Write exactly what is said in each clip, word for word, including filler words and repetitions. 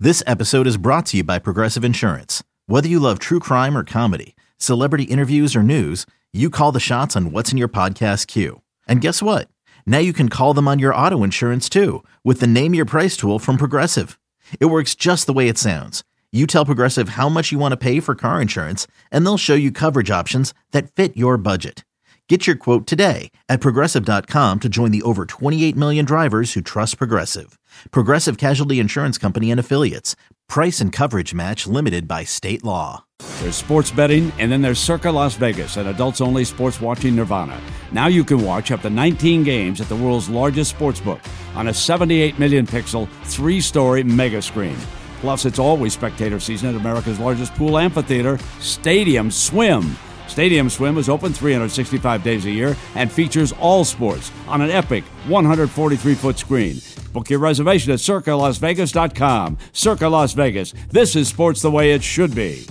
This episode is brought to you by Progressive Insurance. Whether you love true crime or comedy, celebrity interviews or news, you call the shots on what's in your podcast queue. And guess what? Now you can call them on your auto insurance too with the Name Your Price tool from Progressive. It works just the way it sounds. You tell Progressive how much you want to pay for car insurance, and they'll show you coverage options that fit your budget. Get your quote today at Progressive dot com to join the over twenty-eight million drivers who trust Progressive. Progressive Casualty Insurance Company and Affiliates. Price and coverage match limited by state law. There's sports betting, and then there's Circa Las Vegas, an adults-only sports watching nirvana. Now you can watch up to nineteen games at the world's largest sportsbook on a seventy-eight million pixel, three-story mega screen. Plus, it's always spectator season at America's largest pool amphitheater, Stadium Swim. Stadium Swim is open three hundred sixty-five days a year and features all sports on an epic one hundred forty-three foot screen. Book your reservation at Circa Las Vegas dot com. Circa Las Vegas. This is sports the way it should be.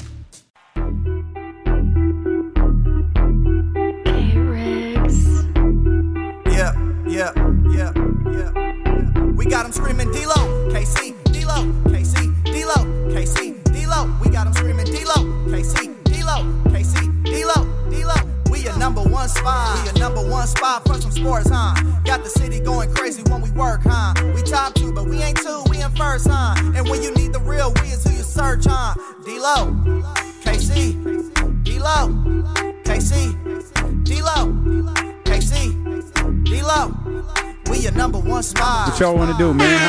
Yeah, yeah, yeah, yeah. We got them screaming D-Lo, K C, D-Lo, K C, D-Lo, K C, D-Lo. We got them screaming D-Lo, K C, D-Lo, K C, D-Lo, D-Lo. We your number one spot. We your number one spot for some sports, huh? Got the city going crazy when we work, huh? We top two, but we ain't two, we in first, huh? And when you need the real, we is who you search, huh? D-Lo, K C, D-Lo, K C, D-Lo, K C, D-Lo. We your number one spot. What y'all want to do, man,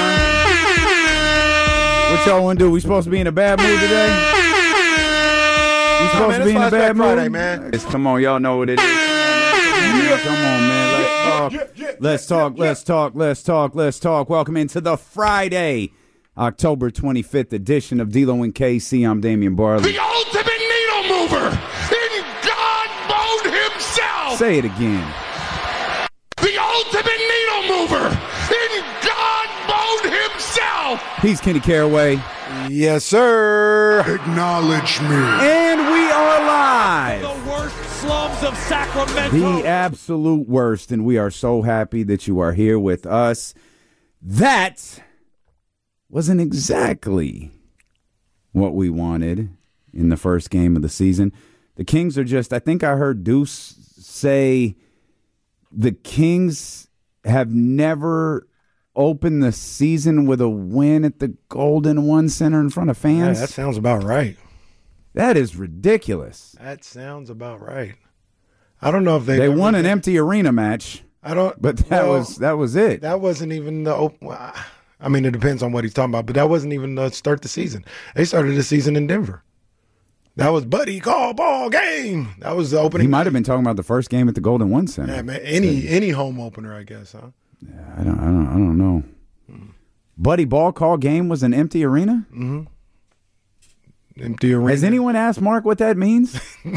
huh? What y'all want to do? We supposed to be in a bad mood today? We supposed man, to be in a bad mood? Friday, man. It's, come on, y'all know what it is. Come on, man. Let's talk. Let's talk. Let's talk. Let's talk. Let's talk. Welcome into the Friday, October twenty-fifth edition of D-Lo and K C. I'm Damian Barley. The ultimate needle mover in God mode himself. Say it again. The ultimate needle mover in God mode himself. He's Kenny Caraway. Yes, sir. Acknowledge me. And we are live. The worst slums of Sacramento. The absolute worst, and we are so happy that you are here with us. That wasn't exactly what we wanted in the first game of the season. The Kings are just, I think I heard Deuce say the Kings have never opened the season with a win at the Golden One Center in front of fans. Yeah, that sounds about right. That is ridiculous. That sounds about right. I don't know if they They won an empty arena match. I don't. But that well, was that was it. That wasn't even the. Op- I mean, it depends on what he's talking about. But that wasn't even the start the season. They started the season in Denver. That was Buddy Call Ball Game. That was the opening. He might have been talking about the first game at the Golden One Center. Yeah, man. Any any home opener, I guess, huh? Yeah, I don't. I don't. I don't know. Mm. Buddy Ball Call Game was an empty arena. Mm-hmm. Empty arena. Has anyone asked Mark what that means?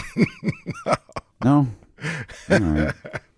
No. All right.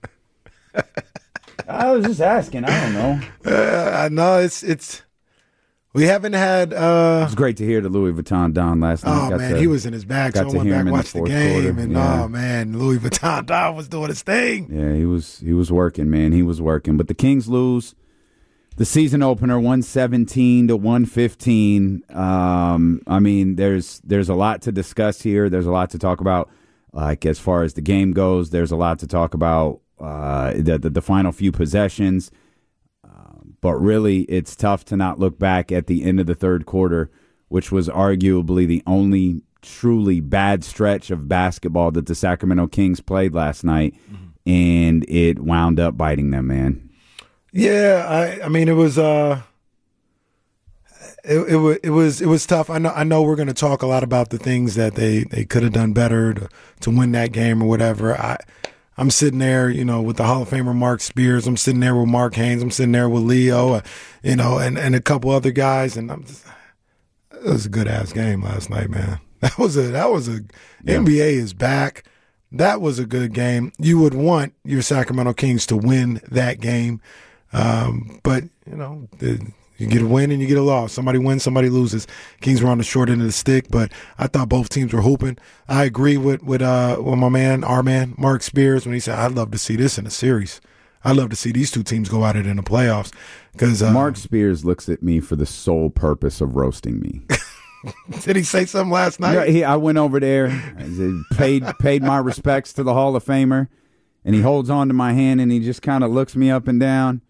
I was just asking. I don't know. Uh, I know it's it's. We haven't had. Uh, it was great to hear the Louis Vuitton Don last night. Oh got man, to, he was in his bag. So I went back and watched the, the game, quarter. and yeah. oh man, Louis Vuitton Don was doing his thing. Yeah, he was. He was working, man. He was working. But the Kings lose the season opener, one seventeen to one fifteen. Um, I mean, there's there's a lot to discuss here. There's a lot to talk about. Like as far as the game goes, there's a lot to talk about. Uh, the, the the final few possessions. But really, it's tough to not look back at the end of the third quarter, which was arguably the only truly bad stretch of basketball that the Sacramento Kings played last night, mm-hmm. and it wound up biting them, man. Yeah, I, I mean, it was, uh, it, it was, it was, it was tough. I know, I know, we're going to talk a lot about the things that they, they could have done better to to win that game or whatever. I. I'm sitting there, you know, with the Hall of Famer Mark Spears. I'm sitting there with Mark Haynes. I'm sitting there with Leo, uh, you know, and, and a couple other guys. And I'm just, it was a good ass game last night, man. That was a that was a yeah. N B A is back. That was a good game. You would want your Sacramento Kings to win that game, um, but you know, the, you get a win and you get a loss. Somebody wins, somebody loses. Kings were on the short end of the stick, but I thought both teams were hooping. I agree with with uh with my man, our man, Mark Spears, when he said, I'd love to see this in a series. I'd love to see these two teams go at it in the playoffs. Because uh, Mark Spears looks at me for the sole purpose of roasting me. Did he say something last night? Yeah, he, I went over there, I paid paid my respects to the Hall of Famer, and he holds on to my hand and he just kind of looks me up and down.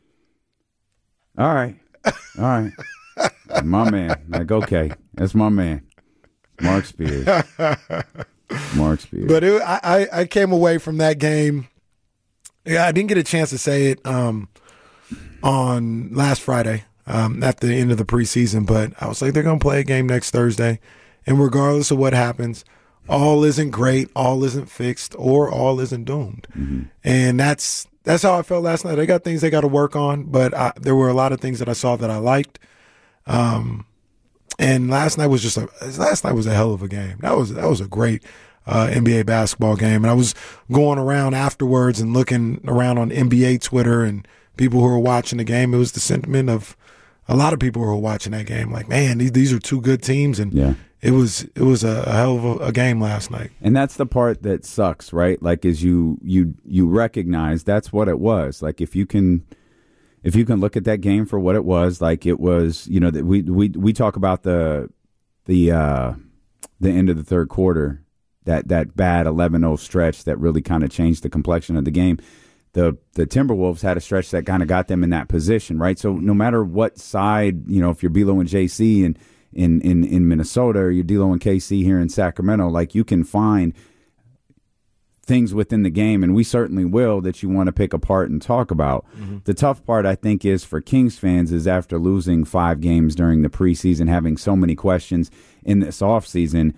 All right, all right, my man. Like, okay, that's my man, Mark Spears. Mark Spears. But it, I, I came away from that game. Yeah, I didn't get a chance to say it um, on last Friday. Um, at the end of the preseason, but I was like, they're going to play a game next Thursday, and regardless of what happens, all isn't great, all isn't fixed, or all isn't doomed. Mm-hmm. And that's that's how I felt last night. They got things they got to work on, but I, there were a lot of things that I saw that I liked. Um, and last night was just a last night was a hell of a game. That was that was a great uh, N B A basketball game, and I was going around afterwards and looking around on N B A Twitter and people who were watching the game. It was the sentiment of a lot of people who were watching that game, like, man, these, these are two good teams, and yeah. it was it was a, a hell of a, a game last night. And that's the part that sucks, right? Like, is you you you recognize that's what it was. Like, if you can if you can look at that game for what it was, like it was, you know, that we we we talk about the the uh, the end of the third quarter, that that bad eleven oh stretch that really kind of changed the complexion of the game. The the Timberwolves had a stretch that kind of got them in that position, right? So no matter what side, you know, if you're Belo and J C in, in, in, in Minnesota, or you're D'Lo and K C here in Sacramento, like, you can find things within the game, and we certainly will, that you want to pick apart and talk about. Mm-hmm. The tough part, I think, is for Kings fans is after losing five games during the preseason, having so many questions in this offseason,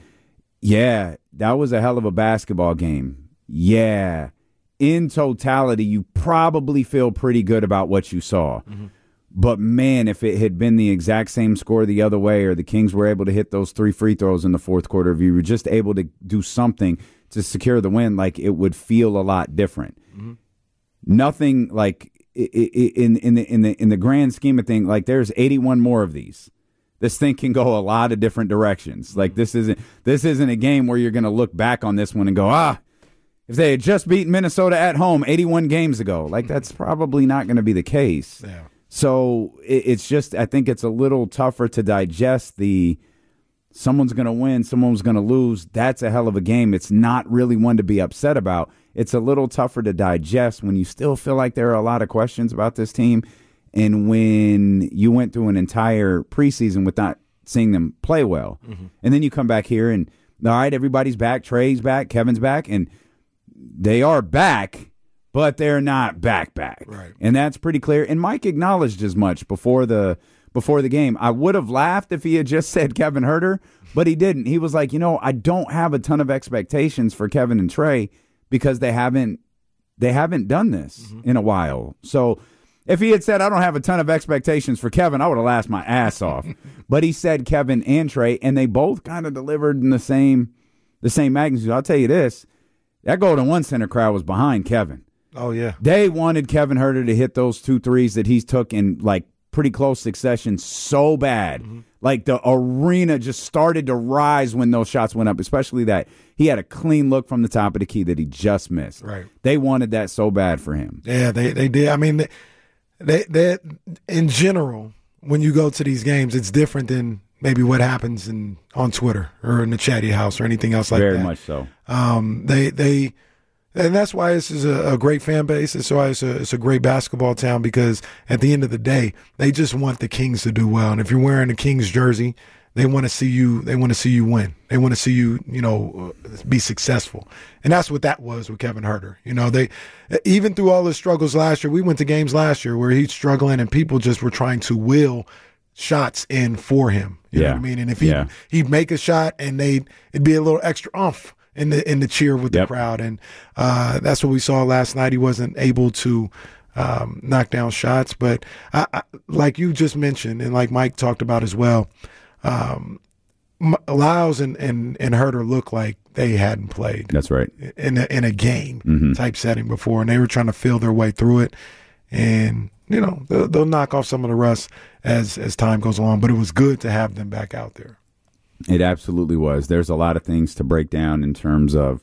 yeah, that was a hell of a basketball game. Yeah. In totality, you probably feel pretty good about what you saw. Mm-hmm. But, man, if it had been the exact same score the other way, or the Kings were able to hit those three free throws in the fourth quarter, if you were just able to do something to secure the win, like, it would feel a lot different. Mm-hmm. Nothing, like, in, in, the, in, the, in the grand scheme of things, like, there's eighty-one more of these. This thing can go a lot of different directions. Like, this isn't this isn't a game where you're going to look back on this one and go, ah, if they had just beaten Minnesota at home eighty-one games ago, like, that's probably not going to be the case. Yeah. So it, it's just, I think it's a little tougher to digest the someone's going to win, someone's going to lose. That's a hell of a game. It's not really one to be upset about. It's a little tougher to digest when you still feel like there are a lot of questions about this team, and when you went through an entire preseason with not seeing them play well. Mm-hmm. And then you come back here and, all right, everybody's back, Trey's back, Kevin's back, and they are back, but they're not back back. Right. And that's pretty clear. And Mike acknowledged as much before the before the game. I would have laughed if he had just said Kevin Huerter, but he didn't. He was like, you know, I don't have a ton of expectations for Kevin and Trey because they haven't they haven't done this mm-hmm. in a while. So if he had said, I don't have a ton of expectations for Kevin, I would have laughed my ass off. But he said Kevin and Trey, and they both kind of delivered in the same the same magnitude. I'll tell you this. That Golden One Center crowd was behind Kevin. Oh, yeah. They wanted Kevin Huerter to hit those two threes that he's took in, like, pretty close succession so bad. Mm-hmm. Like, the arena just started to rise when those shots went up, especially that he had a clean look from the top of the key that he just missed. Right. They wanted that so bad for him. Yeah, they, they did. I mean, they, they, they in general, when you go to these games, it's different than maybe what happens in on Twitter or in the chatty house or anything else like Very that. Very much so. Um, they they, and that's why this is a, a great fan base. It's why it's a it's a great basketball town, because at the end of the day, they just want the Kings to do well. And if you're wearing a Kings jersey, they want to see you. They want to see you win. They want to see you, you know, be successful. And that's what that was with Kevin Huerter. You know, they even through all his struggles last year, we went to games last year where he's struggling and people just were trying to will shots in for him. You yeah. know what I mean? And if he yeah. he'd make a shot and they it'd be a little extra oomph in the in the cheer with yep. the crowd. And uh, that's what we saw last night. He wasn't able to um, knock down shots, but I, I, like you just mentioned, and like Mike talked about as well, um, Lyles and, and and Huerter looked like they hadn't played. That's right. In a, in a game mm-hmm. type setting before, and they were trying to feel their way through it. And you know, they'll, they'll knock off some of the rust as as time goes along. But it was good to have them back out there. It absolutely was. There's a lot of things to break down in terms of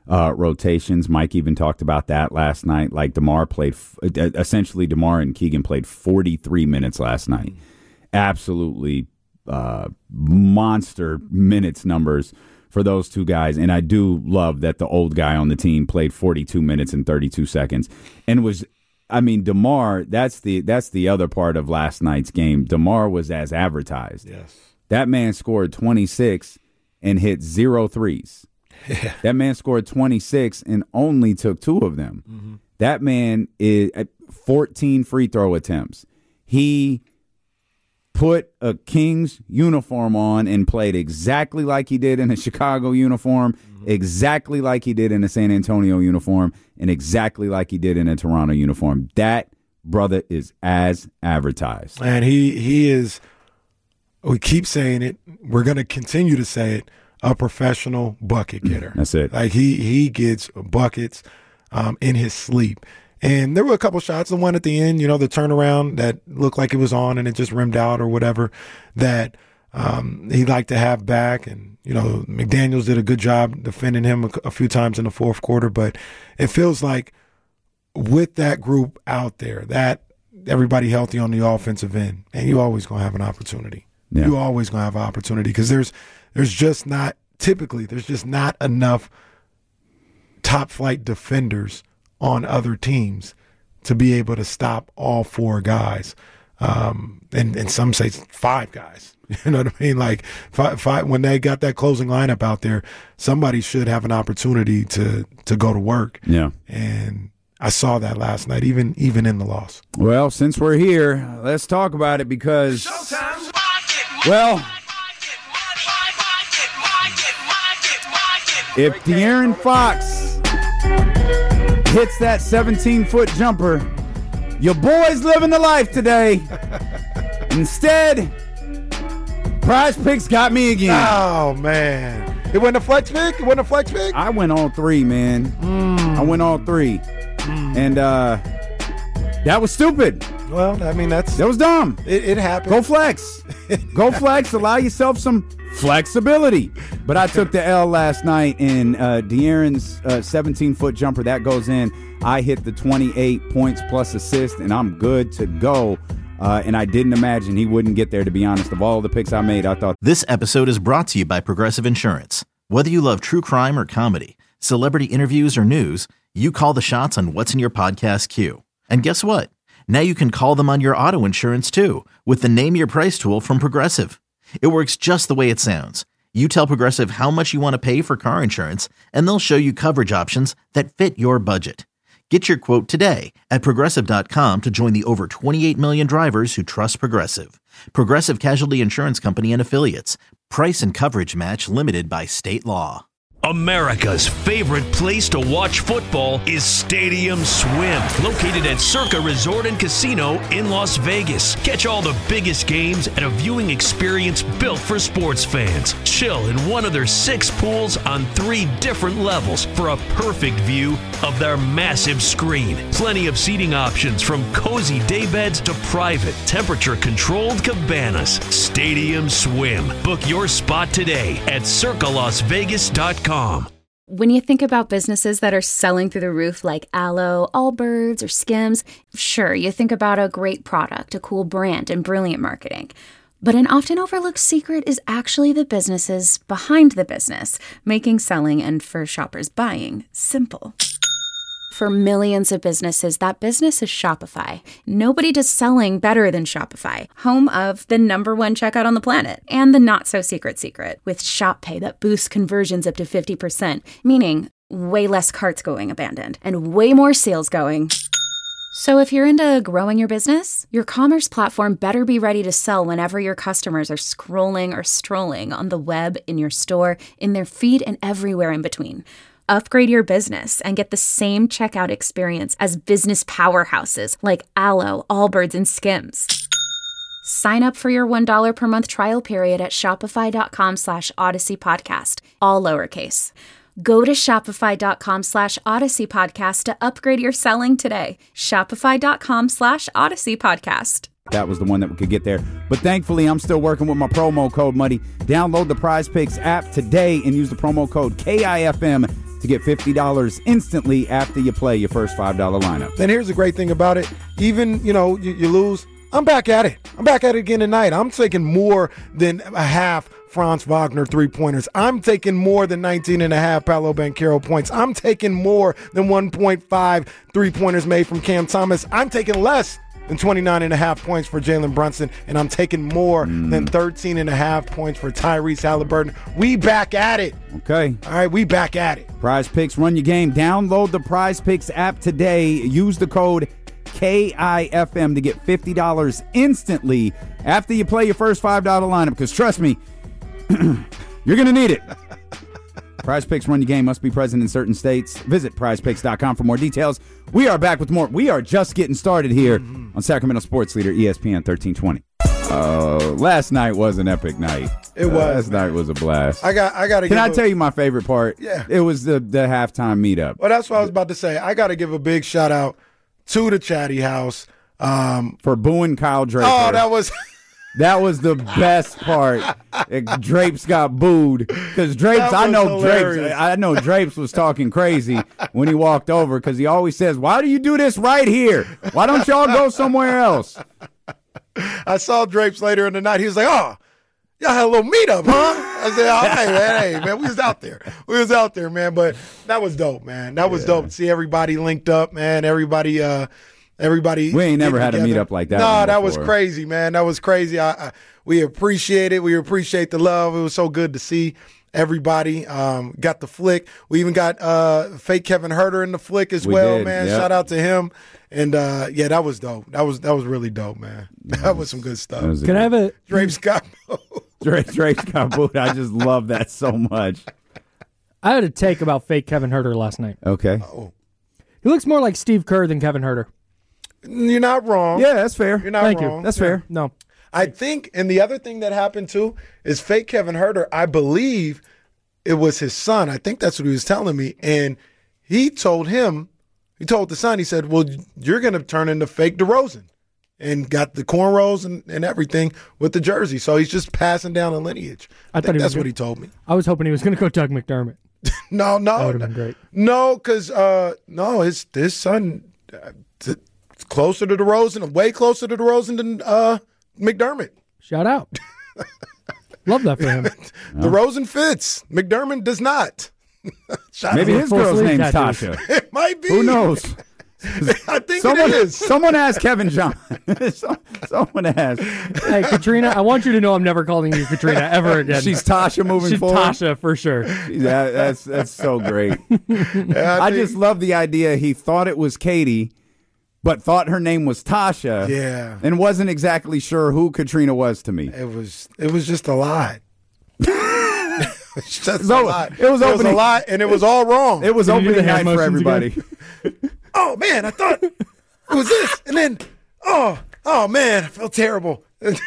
uh, rotations. Mike even talked about that last night. Like DeMar played, essentially DeMar and Keegan played forty-three minutes last night. Absolutely uh, monster minutes numbers for those two guys. And I do love that the old guy on the team played forty-two minutes and thirty-two seconds and was, I mean, DeMar, that's the that's the other part of last night's game. DeMar was as advertised. Yes. That man scored twenty-six and hit zero threes. Yeah. That man scored twenty-six and only took two of them. Mm-hmm. That man is at fourteen free throw attempts. He put a Kings uniform on and played exactly like he did in a Chicago uniform, mm-hmm. exactly like he did in a San Antonio uniform, and exactly like he did in a Toronto uniform. That brother is as advertised. And he he is, we keep saying it, we're going to continue to say it, a professional bucket getter. That's it. Like he he gets buckets um, in his sleep. And there were a couple shots, the one at the end, you know, the turnaround that looked like it was on and it just rimmed out or whatever, that um, he'd like to have back. And, you know, McDaniels did a good job defending him a, a few times in the fourth quarter. But it feels like with that group out there, that everybody healthy on the offensive end, and you always going to have an opportunity. Yeah. You always going to have an opportunity because there's, there's just not, typically, there's just not enough top flight defenders on other teams to be able to stop all four guys. Um, and, and some say five guys. You know what I mean? Like five, five, when they got that closing lineup out there, somebody should have an opportunity to, to go to work. Yeah. And I saw that last night, even, even in the loss. Well, since we're here, let's talk about it because, well, if De'Aaron Fox hits that seventeen-foot jumper, your boy's living the life today. Instead, Prize Picks got me again. Oh, man. It wasn't a flex pick? It wasn't a flex pick? I went all three, man. Mm. I went all three. Mm. And uh, that was stupid. Well, I mean, that's... That was dumb. It, it happened. Go flex. Go flex. Allow yourself some flexibility. But I took the L last night in uh, De'Aaron's uh, seventeen-foot jumper. That goes in. I hit the twenty-eight points plus assist, and I'm good to go. Uh, and I didn't imagine he wouldn't get there, to be honest. Of all the picks I made, I thought... This episode is brought to you by Progressive Insurance. Whether you love true crime or comedy, celebrity interviews or news, you call the shots on what's in your podcast queue. And guess what? Now you can call them on your auto insurance, too, with the Name Your Price tool from Progressive. It works just the way it sounds. You tell Progressive how much you want to pay for car insurance, and they'll show you coverage options that fit your budget. Get your quote today at Progressive dot com to join the over twenty-eight million drivers who trust Progressive. Progressive Casualty Insurance Company and Affiliates. Price and coverage match limited by state law. America's favorite place to watch football is Stadium Swim, located at Circa Resort and Casino in Las Vegas. Catch all the biggest games at a viewing experience built for sports fans. Chill in one of their six pools on three different levels for a perfect view of their massive screen. Plenty of seating options from cozy daybeds to private, temperature-controlled cabanas. Stadium Swim. Book your spot today at circa las vegas dot com. When you think about businesses that are selling through the roof like Aloe, Allbirds, or Skims, sure, you think about a great product, a cool brand, and brilliant marketing. But an often overlooked secret is actually the businesses behind the business, making selling and, for shoppers, buying simple. For millions of businesses, that business is Shopify. Nobody does selling better than Shopify, home of the number one checkout on the planet, and the not-so-secret secret, with Shop Pay that boosts conversions up to fifty percent, meaning way less carts going abandoned, and way more sales going. So if you're into growing your business, your commerce platform better be ready to sell whenever your customers are scrolling or strolling on the web, in your store, in their feed, and everywhere in between. Upgrade your business and get the same checkout experience as business powerhouses like Aloe, Allbirds, and Skims. Sign up for your one dollar per month trial period at shopify.com slash Odyssey Podcast, all lowercase. Go to shopify.com slash Odyssey Podcast to upgrade your selling today. Shopify.com slash Odyssey Podcast. That was the one that we could get there. But thankfully, I'm still working with my promo code, Muddy. Download the Prize Picks app today and use the promo code K I F M to get fifty dollars instantly after you play your first five dollar lineup. Then here's the great thing about it. Even, you know, you, you lose, I'm back at it. I'm back at it again tonight. I'm taking more than a half Franz Wagner three-pointers. I'm taking more than nineteen and a half Paolo Banchero points. I'm taking more than one point five three-pointers made from Cam Thomas. I'm taking less than twenty-nine and a half points for Jalen Brunson, and I'm taking more mm. than thirteen and a half points for Tyrese Halliburton. We back at it. Okay. All right, we back at it. Prize Picks, run your game. Download the Prize Picks app today. Use the code K I F M to get fifty dollars instantly after you play your first five dollar lineup, because trust me, you're going to need it. Prize Picks, run your game, must be present in certain states. Visit prize picks dot com for more details. We are back with more. We are just getting started here mm-hmm. on Sacramento Sports Leader E S P N thirteen twenty. Uh, last night was an epic night. It was. Uh, last night was a blast. I got. I got to. Can I a, tell you my favorite part? Yeah. It was the the halftime meetup. Well, that's what I was about to say. I got to give a big shout out to the Chatty House um, for booing Kyle Draper. Oh, that was. That was the best part. Drapes got booed because Drapes. I know hilarious. Drapes. I know Drapes was talking crazy when he walked over because he always says, "Why do you do this right here? Why don't y'all go somewhere else?" I saw Drapes later in the night. He was like, "Oh, y'all had a little meetup, huh?" I said, "Oh, hey man, hey man, we was out there. We was out there, man." But that was dope, man. That was yeah. dope. See everybody linked up, man. Everybody. Uh, Everybody, we ain't never had together. a meetup like that. No, nah, that was crazy, man. That was crazy. I, I, we appreciate it. We appreciate the love. It was so good to see everybody. Um, got the flick. We even got uh, fake Kevin Huerter in the flick as we well, did, man. Yep. Shout out to him. And uh, yeah, that was dope. That was that was really dope, man. That, that was, was some good stuff. Can I have a Drake Scott? Drake, Drake Scott booed. I just love that so much. I had a take about fake Kevin Huerter last night. Okay. Oh. He looks more like Steve Kerr than Kevin Huerter. You're not wrong. Yeah, that's fair. You're not Thank wrong. You. That's yeah. fair. No. I think, and the other thing that happened too is fake Kevin Huerter, I believe it was his son. I think that's what he was telling me. And he told him, he told the son, he said, well, you're going to turn into fake DeRozan. And got the cornrows and, and everything with the jersey. So he's just passing down a lineage. I, I think that's what he told me. I was hoping he was going to go Doug McDermott. no, no. That would have been great. No, because, uh, no, his, his son... Uh, t- Closer to DeRozan, way closer to DeRozan than uh, McDermott. Shout out. Love that for him. DeRozan fits. McDermott does not. Maybe his girl's name's Tasha. It might be. Who knows? I think someone, it is. Someone asked Kevin John. someone asked. Hey, Katrina, I want you to know I'm never calling you Katrina ever again. She's Tasha moving She's forward. Tasha for sure. That, that's, that's so great. Yeah, I, I just love the idea. He thought it was Katie, but thought her name was Tasha. Yeah. And wasn't exactly sure who Katrina was to me. It was it was just a lot. It's just so, a lot. It was, it opening, was a lot, and it was all wrong. It was Did opening night for everybody. Oh, man, I thought it was this. And then, oh, oh man, I felt terrible.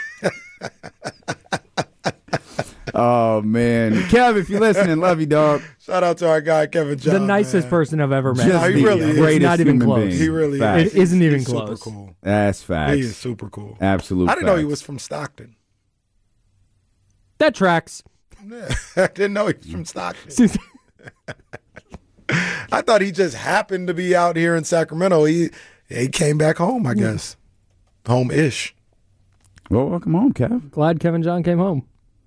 Oh, man. Kev, if you're listening, love you, dog. Shout out to our guy, Kevin John. The nicest man. person I've ever met. Just no, he really is. Greatest not even human close. being. He really facts. is. It isn't even He's close. Super cool. That's facts. He is super cool. Absolute I didn't facts. know he was from Stockton. That tracks. Yeah, I didn't know he was from Stockton. I thought he just happened to be out here in Sacramento. He he came back home, I guess. Yeah. Home-ish. Well, welcome home, Kev. Glad Kevin John came home.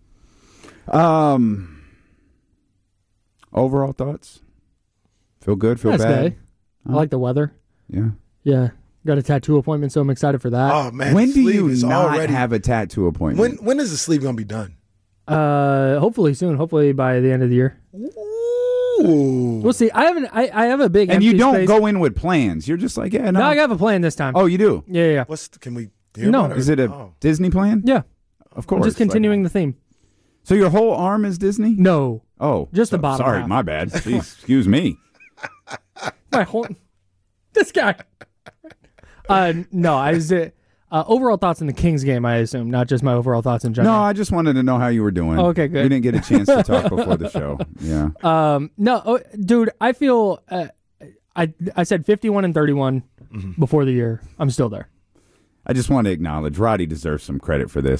Um, overall thoughts? Feel good? Feel Nice bad? day. I like the weather. Yeah. Yeah. Got a tattoo appointment, so I'm excited for that. Oh, man. When do you is not already... have a tattoo appointment? When When is the sleeve going to be done? Uh, hopefully soon. Hopefully by the end of the year. Ooh. We'll see. I haven't. I, I have a big. And empty you don't space. go in with plans. You're just like, yeah, no. No, I have a plan this time. Oh, you do? Yeah, yeah. yeah. What's the, can we hear No. about Is it a oh. Disney plan? Yeah. Of course. I'm just continuing like, the theme. So your whole arm is Disney? No. Oh, Just so, the bottom Sorry, half. my bad. Jeez, excuse me. My whole. This guy. Uh, no, I was. Uh, uh, overall thoughts in the Kings game, I assume, not just my overall thoughts in general. No, I just wanted to know how you were doing. Oh, okay, good. We didn't get a chance to talk before the show. Yeah. Um, no, oh, dude, I feel. Uh, I I said fifty-one and thirty-one mm-hmm. before the year. I'm still there. I just want to acknowledge Roddy deserves some credit for this.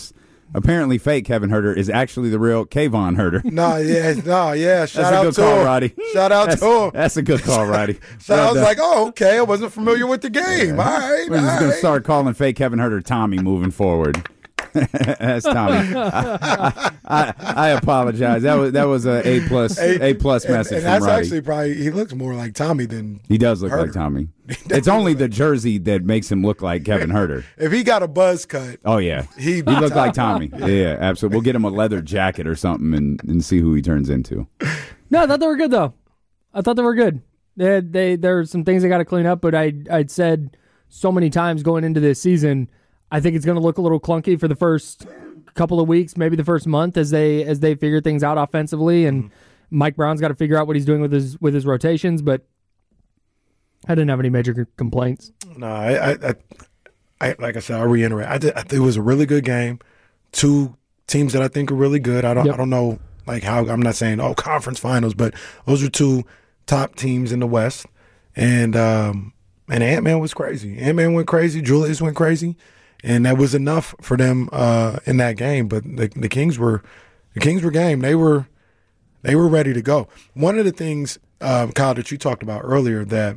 Apparently, fake Kevin Huerter is actually the real Kayvon Huerter. No, yeah, no, yeah. Shout That's out a good to call, him. Roddy. Shout out That's, to him. that's a good call, Roddy. So Well I was done. like, oh, okay. I wasn't familiar with the game. Yeah. All right, We're all just going right. to start calling fake Kevin Huerter Tommy moving forward. That's Tommy. I, I, I apologize. That was that was a A plus A plus and, message and from that's Roddy. actually probably he looks more like Tommy than He does look Huerter. like Tommy. It's only the jersey that makes him look like Kevin Huerter. If he got a buzz cut, Oh yeah, He- he looked like Tommy. Yeah, absolutely. We'll get him a leather jacket or something and, and see who he turns into. No, I thought they were good though. I thought they were good. They had, they there are some things they got to clean up, but I I'd said so many times going into this season, I think it's going to look a little clunky for the first couple of weeks, maybe the first month as they as they figure things out offensively, and mm-hmm. Mike Brown's got to figure out what he's doing with his with his rotations. But I didn't have any major complaints. no, I, I, I, I like I said, I reiterate. I did. I think it was a really good game. Two teams that I think are really good. I don't. Yep. I don't know like how. I'm not saying oh conference finals, but those are two top teams in the West. And um, and Ant-Man was crazy. Ant-Man went crazy. Julius went crazy. And that was enough for them uh, in that game. But the, the Kings were the Kings were game. They were they were ready to go. One of the things, uh, Kyle, that you talked about earlier that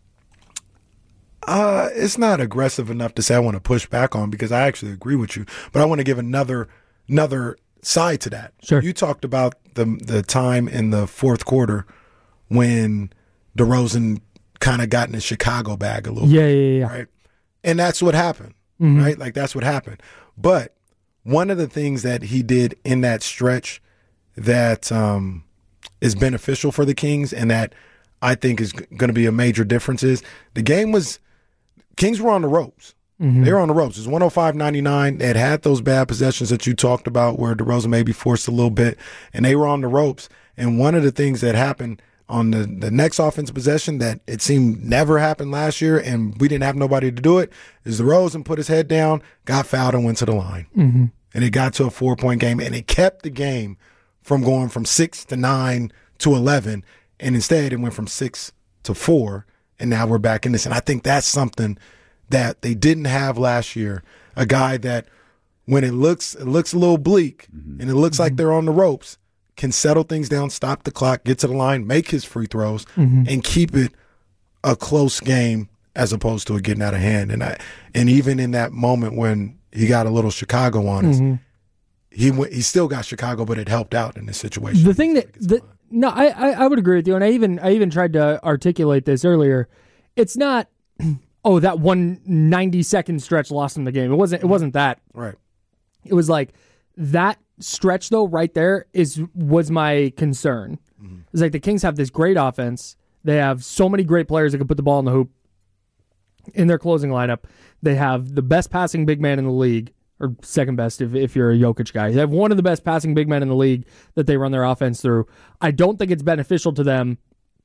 uh, it's not aggressive enough to say I want to push back on because I actually agree with you. But I want to give another another side to that. Sure. You talked about the the time in the fourth quarter when DeRozan kind of got in the Chicago bag a little Yeah, bit. yeah, yeah. Right? And that's what happened. Mm-hmm. Right? Like that's what happened. But one of the things that he did in that stretch that um, is beneficial for the Kings and that I think is g- going to be a major difference is the game was Kings were on the ropes. Mm-hmm. They were on the ropes. It was one oh five ninety-nine. They had had those bad possessions that you talked about where DeRozan maybe forced a little bit, and they were on the ropes. And one of the things that happened on the, the next offensive possession that it seemed never happened last year, and we didn't have nobody to do it, is DeRozan put his head down, got fouled, and went to the line. Mm-hmm. And it got to a four-point game, and it kept the game from going from six to nine to eleven, and instead it went from six to four, and now we're back in this. And I think that's something that they didn't have last year. A guy that when it looks it looks a little bleak mm-hmm. and it looks mm-hmm. like they're on the ropes, can settle things down, stop the clock, get to the line, make his free throws, mm-hmm. and keep it a close game as opposed to it getting out of hand. And I, and even in that moment when he got a little Chicago on us, mm-hmm. he went, he still got Chicago, but it helped out in this situation. The thing that the, no, I, I I would agree with you, and I even I even tried to articulate this earlier. It's not oh that one ninety second stretch lost him the game. It wasn't it wasn't that. Right. It was like that stretch though right there is was my concern. Mm-hmm. It's like the Kings have this great offense. They have so many great players that can put the ball in the hoop in their closing lineup. They have the best passing big man in the league, or second best if, if you're a Jokic guy. They have one of the best passing big men in the league that they run their offense through. I don't think it's beneficial to them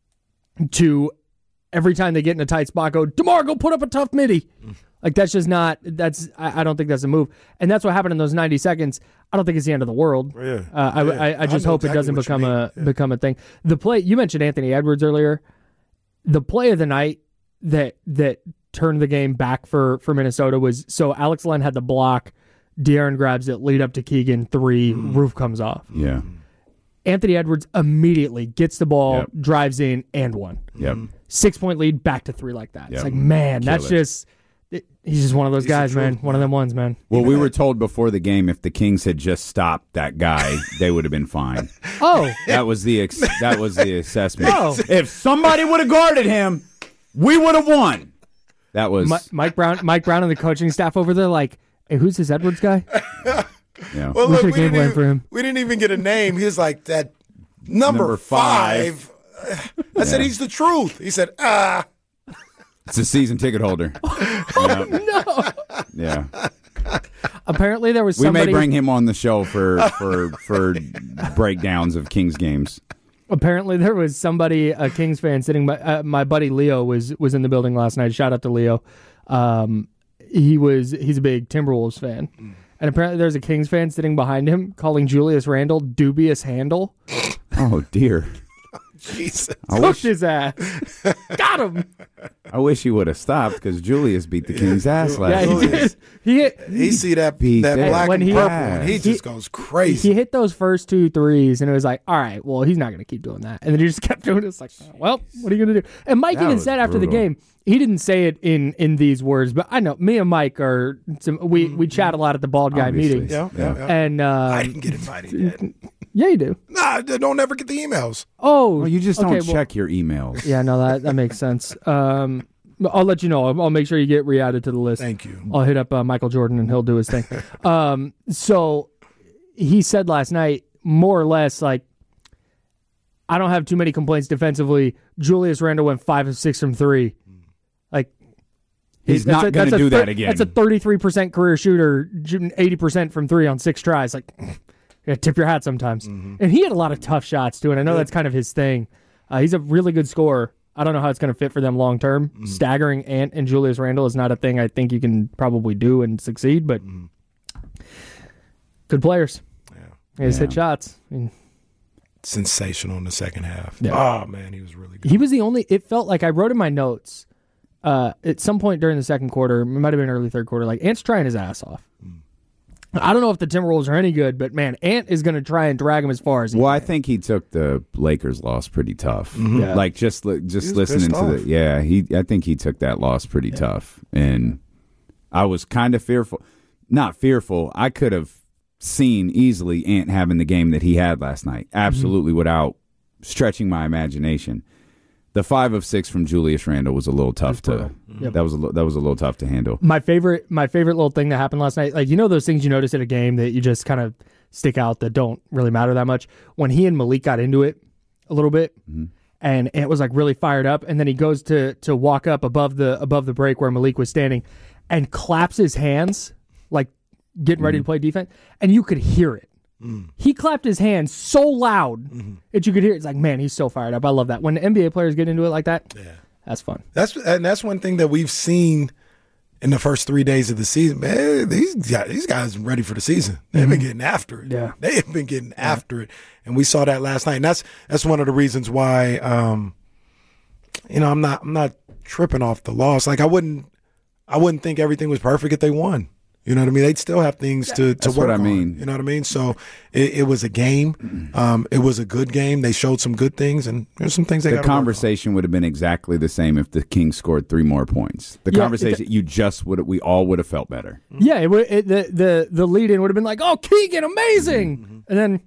to every time they get in a tight spot go, DeMar, go put up a tough midi. Mm. Like that's just not, that's, I, I don't think that's a move. And that's what happened in those ninety seconds. I don't think it's the end of the world. Yeah. Uh, I, yeah. I, I just I hope exactly it doesn't become a yeah. become a thing. The play, you mentioned Anthony Edwards earlier. The play of the night that that turned the game back for, for Minnesota was, so Alex Len had the block, De'Aaron grabs it, lead up to Keegan, three, mm. roof comes off. Yeah. Anthony Edwards immediately gets the ball, yep. drives in, and one. Yep. Six-point lead, back to three like that. Yep. It's like, man, Kill that's it. just... It, he's just one of those He's guys, the man. truth, One of them ones, man. Well, we were told before the game if the Kings had just stopped that guy, they would have been fine. Oh. That was the ex- that was the assessment. Oh. If somebody would have guarded him, we would have won. That was Mi- Mike Brown Mike Brown and the coaching staff over there like, hey, who's this Edwards guy? yeah. Well, We look, should we game didn't, plan even, for him. we didn't even get a name. He was like, that number, Number five. five. I said, he's the truth. He said, ah. It's a season ticket holder. Oh, no. Yeah. Apparently there was We somebody... may bring him on the show for for for breakdowns of Kings games. Apparently there was somebody, a Kings fan, sitting by... Uh, my buddy Leo was was in the building last night. Shout out to Leo. Um, he was He's a big Timberwolves fan. And apparently there's a Kings fan sitting behind him calling Julius Randle dubious handle. Oh, dear. Jesus. I Cooked wish, his ass. Got him. I wish he would have stopped because Julius beat the King's ass last Yeah, he night. did. He hit, He see that Beat that that. black When and he- purple, and he just goes crazy. he hit those first two threes, and it was like, all right, well, he's not going to keep doing that. And then he just kept doing it. It's like, well, what are you going to do? And Mike That even was said after the brutal. game, he didn't say it in in these words, but I know me and Mike are some, we we chat a lot at the bald guy Obviously. meetings. yeah, yeah, yeah. And uh, I didn't get invited yet. yeah, you do. Nah, I don't ever get the emails. Oh, Well, you just okay, don't well- check your emails. Yeah, no, that that makes sense. Um, but I'll let you know. I'll, I'll make sure you get re-added to the list. Thank you. I'll hit up uh, Michael Jordan and he'll do his thing. um, so he said last night, more or less, like, I don't have too many complaints defensively. Julius Randle went five of six from three. Like, He's that's not a- gonna that's a do thir- that again. That's a thirty-three percent career shooter, shooting eighty percent from three on six tries. Like, you gotta tip your hat sometimes. And he had a lot of tough shots too, and I know that's kind of his thing. Uh, he's a really good scorer. I don't know how it's going to fit for them long term. Staggering Ant and Julius Randle is not a thing I think you can probably do and succeed, but good players. Yeah. He has hit shots. I mean, Sensational in the second half. Yeah. Oh, man, he was really good. he was the only, it felt like I wrote in my notes uh, at some point during the second quarter, it might have been early third quarter, like Ant's trying his ass off. I don't know if the Timberwolves are any good, but man, Ant is going to try and drag him as far as he Well, can. I think he took the Lakers loss pretty tough. Yeah. Like just li- just was listening pissed to off. the yeah, he I think he took that loss pretty tough, and I was kind of fearful. Not fearful. I could have seen easily Ant having the game that he had last night, absolutely without stretching my imagination. The five of six from Julius Randle was a little tough to. Yep. That was a li- that was a little tough to handle. My favorite, my favorite little thing that happened last night, like, you know those things you notice at a game that you just kind of stick out that don't really matter that much. When he and Malik got into it a little bit, and Ant was like really fired up, and then he goes to to walk up above the above the break where Malik was standing, and claps his hands like getting ready to play defense, and you could hear it. He clapped his hands so loud that you could hear it. It's like, man, he's so fired up. I love that. When N B A players get into it like that, yeah, that's fun. That's and that's one thing that we've seen in the first three days of the season. Man, these guys, these guys are ready for the season. They've been getting after it. Yeah. They have been getting after it, and we saw that last night. And that's that's one of the reasons why, um, you know, I'm not I'm not tripping off the loss. Like I wouldn't I wouldn't think everything was perfect if they won. You know what I mean? They'd still have things to, to That's work what I on. mean. You know what I mean? So it, it was a game. Um, it was a good game. They showed some good things, and there's some things they got The to work on. conversation would have been exactly the same if the Kings scored three more points. The Yeah, conversation you just would we all would have felt better. Yeah, it, would- it, the the the lead in would have been like, oh, Keegan, amazing, and then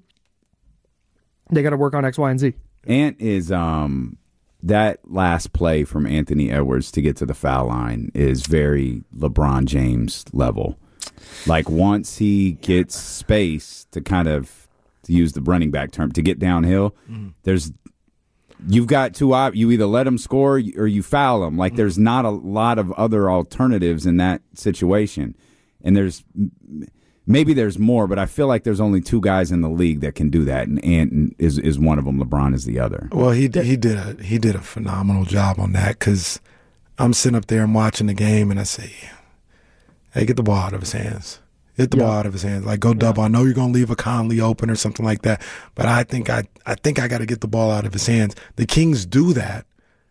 they got to work on X, Y, and Z. Ant is um that last play from Anthony Edwards to get to the foul line is very LeBron James level. Like once he gets space to kind of to use the running back term to get downhill, there's you've got two op- you either let him score or you foul him. Like there's not a lot of other alternatives in that situation. And there's maybe there's more, but I feel like there's only two guys in the league that can do that, and Ant is is one of them. LeBron is the other. Well, he he did a he did a phenomenal job on that because I'm sitting up there and watching the game, and I say, "Hey, get the ball out of his hands. Get the Yeah. ball out of his hands. Like go double. I know you're gonna leave a Conley open or something like that, but I think I I think I got to get the ball out of his hands. The Kings do that.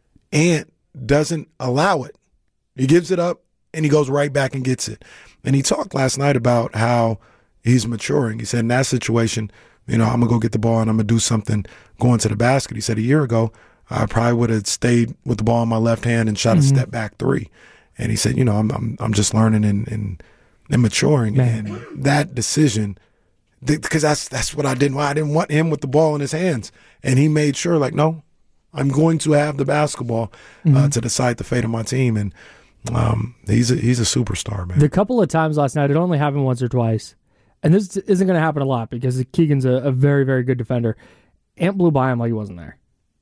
Ant doesn't allow it. He gives it up and he goes right back and gets it. And he talked last night about how he's maturing. He said in that situation, you know, I'm going to go get the ball and I'm going to do something going to the basket. He said a year ago, I probably would have stayed with the ball in my left hand and shot Mm-hmm. a step back three. And he said, you know, I'm I'm, I'm just learning and, and, and maturing. Man. And that decision, because that's that's what I didn't want. I didn't want him with the ball in his hands. And he made sure, like, no, I'm going to have the basketball uh, Mm-hmm. to decide the fate of my team. And um, he's a, he's a superstar, man. The couple of times last night, it only happened once or twice, and this isn't going to happen a lot because Keegan's a, a very, very good defender. Ant blew by him like he wasn't there,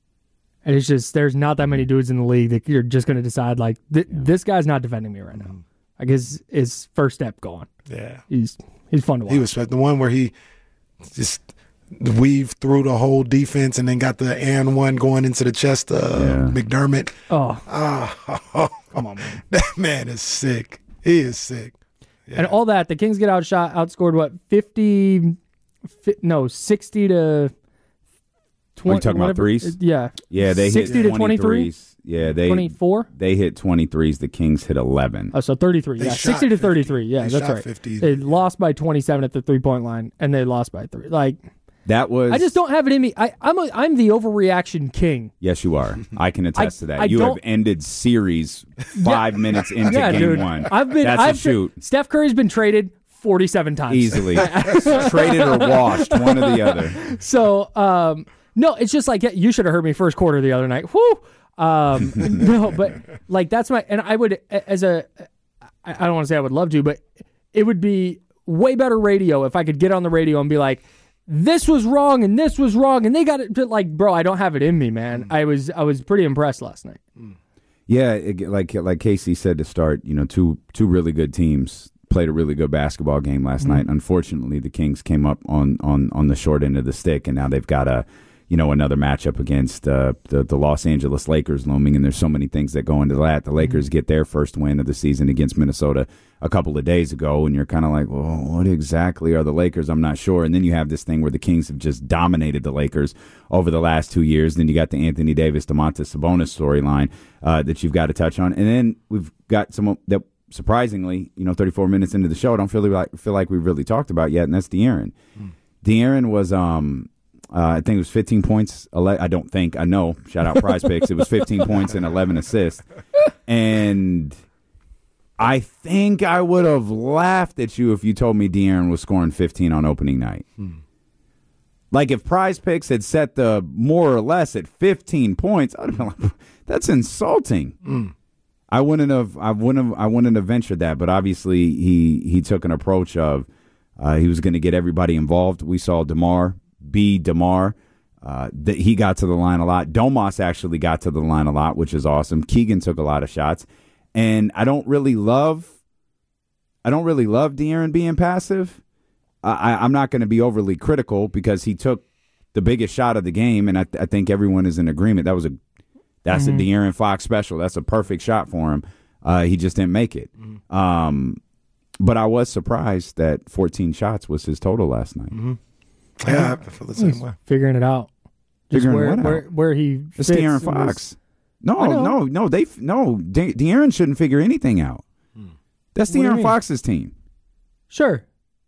and it's just there's not that many dudes in the league that you're just going to decide like th- this guy's not defending me right now. Like his his first step gone. Yeah. He's he's fun to watch. He was the one where he just weaved through the whole defense and then got the and one going into the chest of Yeah. McDermott. oh, Oh, come on, man. that man is sick. He is sick. And all that, the Kings get outshot, outscored what fifty, fi- no sixty to twenty, Are you talking whatever, about threes? Yeah. Yeah, they sixty hit to twenty-three. Yeah, they twenty-four. They hit twenty-threes. The Kings hit eleven. Oh, so thirty-three. They Yeah, shot sixty to fifty. thirty-three. Yeah, They that's shot right. fifty. They lost by twenty-seven at the three-point line, and they lost by three. Like That was. I just don't have it in me. I, I'm a, I'm the overreaction king. Yes, you are. I can attest I- to that. I you have don't- ended series five minutes into Yeah, game dude. one. I've been. That's I've a shoot. Been, Steph Curry's been traded forty-seven times Easily. Traded or washed, one or the other. So, um, no, it's just like you should have heard me first quarter the other night. Whoo! Um, no, but like that's my and I would as a I I don't want to say I would love to, but it would be way better radio if I could get on the radio and be like, this was wrong and this was wrong and they got it. But like, bro, I don't have it in me, man. I was I was pretty impressed last night. Yeah, it, like like Casey said to start, you know, two two really good teams played a really good basketball game last Mm-hmm. night. Unfortunately, the Kings came up on, on, on the short end of the stick, and now they've got a, you know, another matchup against uh, the the Los Angeles Lakers looming, and there's so many things that go into that. The Lakers get their first win of the season against Minnesota a couple of days ago, and you're kind of like, well, what exactly are the Lakers? I'm not sure. And then you have this thing where the Kings have just dominated the Lakers over the last two years. Then you got the Anthony Davis, Domantas Sabonis storyline uh, that you've got to touch on, and then we've got someone that. Surprisingly, you know, thirty-four minutes into the show, I don't feel like feel like we've really talked about yet, and that's De'Aaron. Mm. De'Aaron was, um, uh, I think it was fifteen points. ele- I don't think, I know. Shout out Prize Picks. It was fifteen points and eleven assists, and I think I would have laughed at you if you told me De'Aaron was scoring fifteen on opening night. Mm. Like if Prize Picks had set the more or less at fifteen points, I'd have been like, that's insulting. Mm. I wouldn't have. I wouldn't have. I wouldn't have ventured that. But obviously, he he took an approach of uh, he was going to get everybody involved. We saw DeMar be DeMar. Uh, that he got to the line a lot. Domas actually got to the line a lot, which is awesome. Keegan took a lot of shots, and I don't really love. I don't really love De'Aaron being passive. I, I'm not going to be overly critical because he took the biggest shot of the game, and I, I think everyone is in agreement. That was a That's mm-hmm. a De'Aaron Fox special. That's a perfect shot for him. Uh, he just didn't make it. Mm-hmm. Um, but I was surprised that fourteen shots was his total last night. Mm-hmm. Yeah, I feel the same way. Figuring it out. Just Figuring where, what where, out? where he It's fits De'Aaron Fox. was- No, I know. no, no. They no. De- De'Aaron shouldn't figure anything out. Hmm. That's What do you De'Aaron mean? Fox's team. Sure.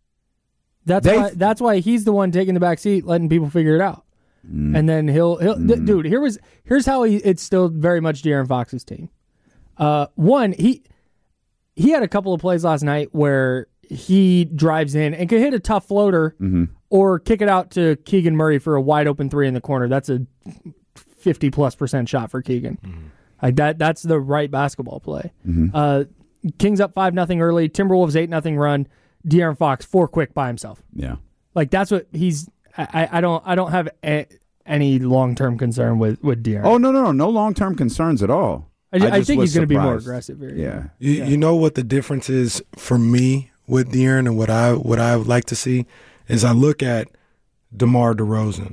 That's They- why. That's why he's the one taking the back seat, letting people figure it out, Mm. and then he'll he'll th- dude. Here was here's how he. It's still very much De'Aaron Fox's team. Uh, one he he had a couple of plays last night where he drives in and can hit a tough floater Mm-hmm. or kick it out to Keegan Murray for a wide open three in the corner. That's a fifty plus percent shot for Keegan. Mm-hmm. Like that. That's the right basketball play. Mm-hmm. Uh, Kings up five nothing early. Timberwolves eight nothing run. De'Aaron Fox four quick by himself. Yeah. Like that's what he's. I, I don't. I don't have a, any long term concern with with De'Aaron. Oh no, no, no, no long term concerns at all. I, I just think was he's going to be more surprised. aggressive here. Yeah. You, Yeah. you know what the difference is for me with De'Aaron and what I what I would like to see is I look at DeMar DeRozan